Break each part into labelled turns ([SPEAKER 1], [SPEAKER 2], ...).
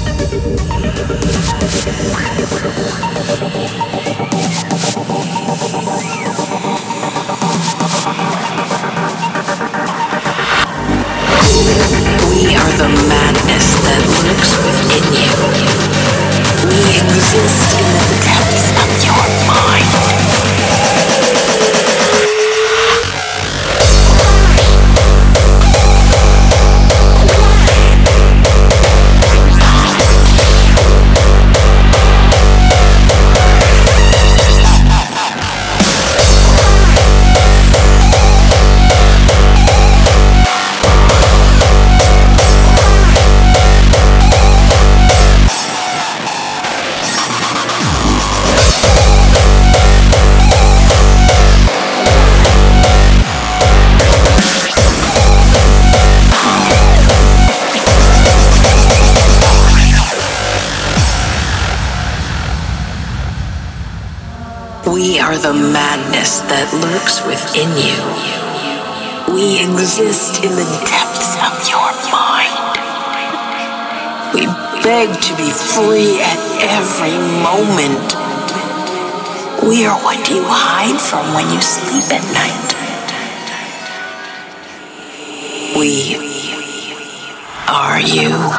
[SPEAKER 1] We are the madness that lurks within you. We exist in the depths of your mind. We are the madness that lurks within you. We exist in the depths of your mind. We beg to be free at every moment. We are what you hide from when you sleep at night. We are you.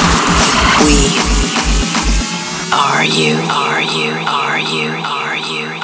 [SPEAKER 1] Are you?